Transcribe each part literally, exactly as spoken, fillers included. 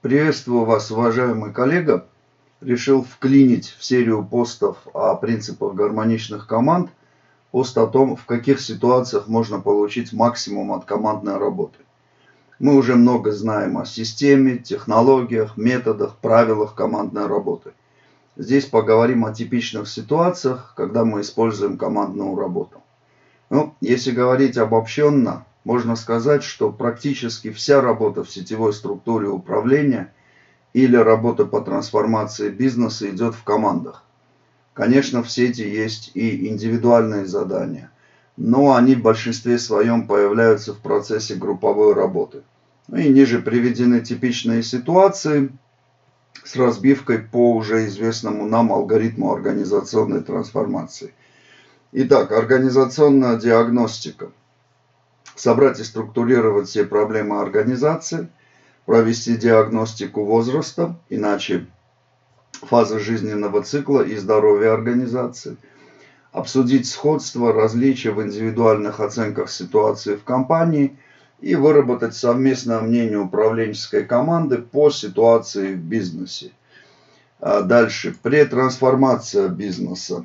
Приветствую вас, уважаемый коллега. Решил вклинить в серию постов о принципах гармоничных команд пост о том, в каких ситуациях можно получить максимум от командной работы. Мы уже много знаем о системе, технологиях, методах, правилах командной работы. Здесь поговорим о типичных ситуациях, когда мы используем командную работу. Ну, если говорить обобщенно, можно сказать, что практически вся работа в сетевой структуре управления или работа по трансформации бизнеса идет в командах. Конечно, в сети есть и индивидуальные задания, но они в большинстве своем появляются в процессе групповой работы. Ну и ниже приведены типичные ситуации с разбивкой по уже известному нам алгоритму организационной трансформации. Итак, организационная диагностика. Собрать и структурировать все проблемы организации, провести диагностику возраста, иначе фазы жизненного цикла и здоровья организации, обсудить сходство, различия в индивидуальных оценках ситуации в компании и выработать совместное мнение управленческой команды по ситуации в бизнесе. Дальше. Претрансформация бизнеса.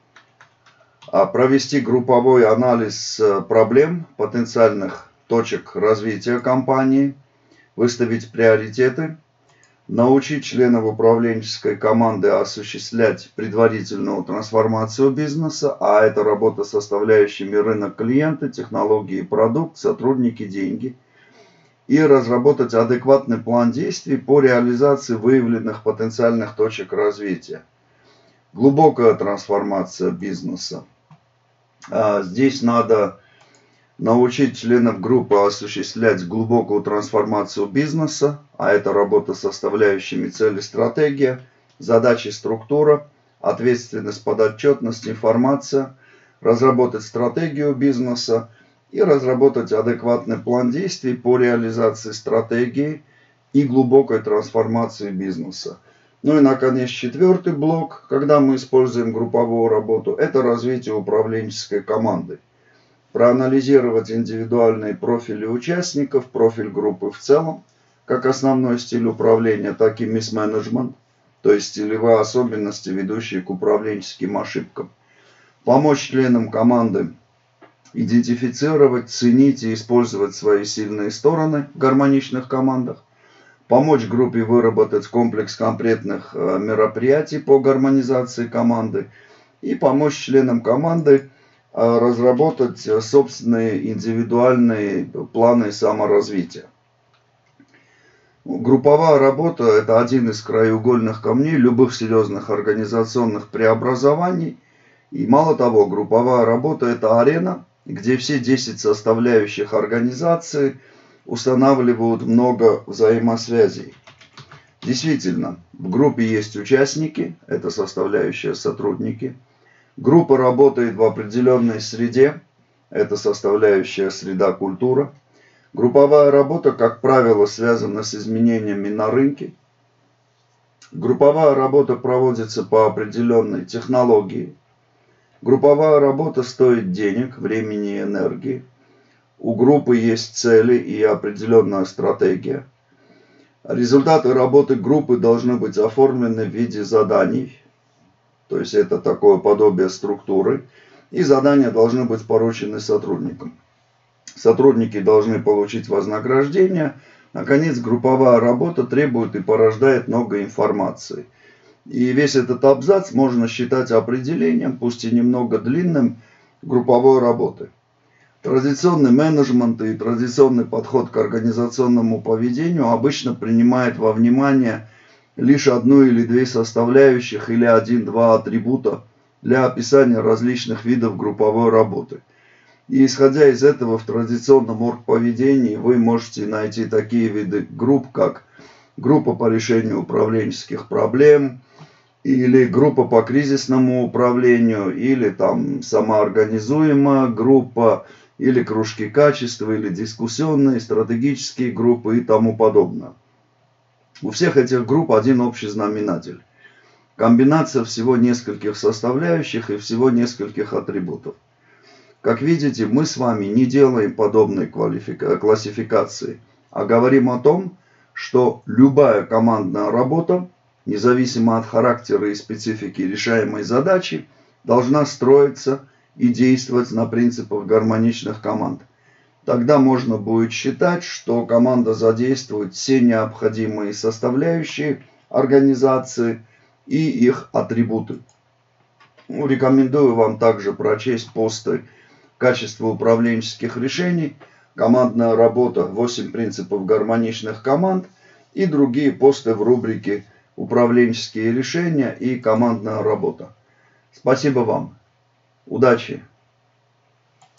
Провести групповой анализ проблем, потенциальных точек развития компании, выставить приоритеты, научить членов управленческой команды осуществлять предварительную трансформацию бизнеса, а это работа с составляющими рынок, клиенты, технологии, продукт, сотрудники, деньги, и разработать адекватный план действий по реализации выявленных потенциальных точек развития. Глубокая трансформация бизнеса. Здесь надо научить членов группы осуществлять глубокую трансформацию бизнеса, а это работа с составляющими цели, стратегия, задачи, структура, ответственность, подотчетность, информация, разработать стратегию бизнеса и разработать адекватный план действий по реализации стратегии и глубокой трансформации бизнеса. Ну и, наконец, четвертый блок, когда мы используем групповую работу, это развитие управленческой команды. Проанализировать индивидуальные профили участников, профиль группы в целом, как основной стиль управления, так и мисс-менеджмент, то есть стилевые особенности, ведущие к управленческим ошибкам. Помочь членам команды идентифицировать, ценить и использовать свои сильные стороны в гармоничных командах. Помочь группе выработать комплекс конкретных мероприятий по гармонизации команды и помочь членам команды разработать собственные индивидуальные планы саморазвития. Групповая работа – это один из краеугольных камней любых серьезных организационных преобразований. И мало того, групповая работа – это арена, где все десять составляющих организации устанавливают много взаимосвязей. Действительно, в группе есть участники, это составляющие сотрудники. Группа работает в определенной среде, это составляющая среда, культура. Групповая работа, как правило, связана с изменениями на рынке. Групповая работа проводится по определенной технологии. Групповая работа стоит денег, времени и энергии. У группы есть цели и определенная стратегия. Результаты работы группы должны быть оформлены в виде заданий. То есть это такое подобие структуры. И задания должны быть поручены сотрудникам. Сотрудники должны получить вознаграждение. Наконец, групповая работа требует и порождает много информации. И весь этот абзац можно считать определением, пусть и немного длинным, групповой работы. Традиционный менеджмент и традиционный подход к организационному поведению обычно принимает во внимание лишь одну или две составляющих или один-два атрибута для описания различных видов групповой работы. И исходя из этого, в традиционном оргповедении вы можете найти такие виды групп, как группа по решению управленческих проблем, или группа по кризисному управлению, или там самоорганизуемая группа, или кружки качества, или дискуссионные, стратегические группы и тому подобное. У всех этих групп один общий знаменатель. Комбинация всего нескольких составляющих и всего нескольких атрибутов. Как видите, мы с вами не делаем подобной классификации, а говорим о том, что любая командная работа, независимо от характера и специфики решаемой задачи, должна строиться и действовать на принципах гармоничных команд. Тогда можно будет считать, что команда задействует все необходимые составляющие организации и их атрибуты. Ну, рекомендую вам также прочесть посты «Качество управленческих решений», «Командная работа. восемь принципов гармоничных команд» и другие посты в рубрике «Управленческие решения» и «Командная работа». Спасибо вам. Удачи!